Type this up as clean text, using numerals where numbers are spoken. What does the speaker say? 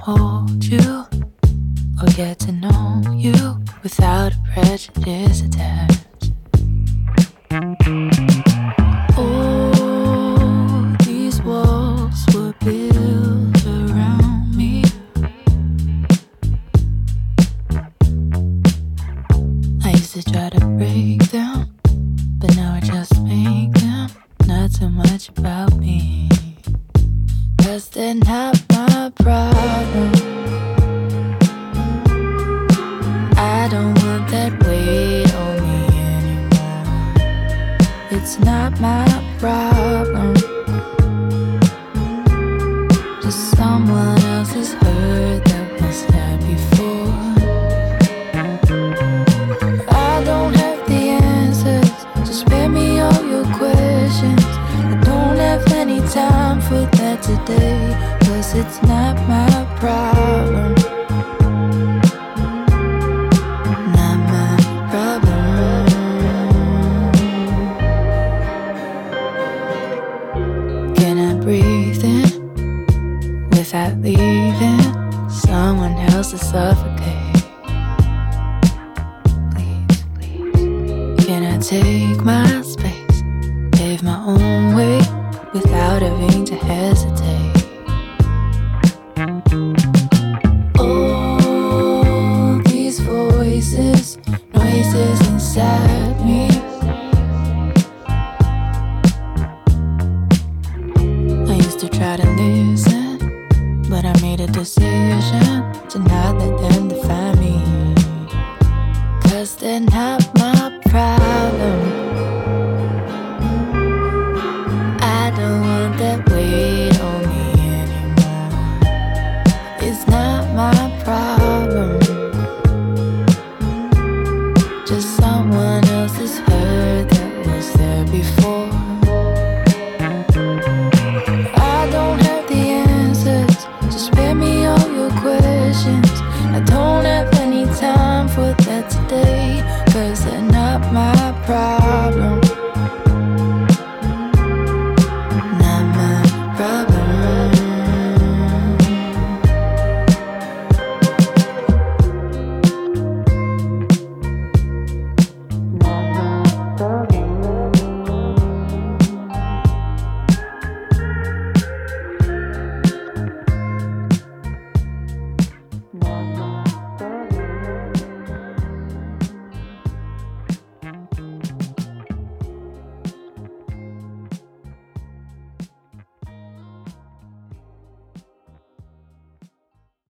hold you or get to know you without a prejudice attached. Oh, these walls were built around me. I used to try to break them, but now I just make them not so much about me. 'Cause they're not my problem. I don't want that weight on me anymore. It's not my problem. Just someone else's hurt that was there before. I don't have the answers, so spare me all your questions. I don't have any time for that today, 'cause it's not my problem. Not my problem. Can I breathe in without leaving someone else to suffocate? Please, please. Can I take my space, pave my own way without having to hesitate? All these voices, noises inside me. I used to try to listen, but I made a decision to not let them define me. 'Cause they're not